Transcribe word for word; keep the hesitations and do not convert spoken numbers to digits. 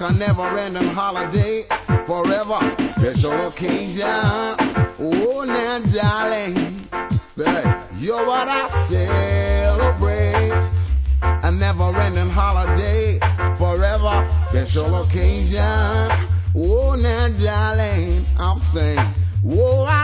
like a never-ending holiday. Forever special occasion. Oh, now, darling, hey, you're what I celebrate. A never-ending holiday. Forever special occasion. Oh, now, darling, I'm saying, oh, I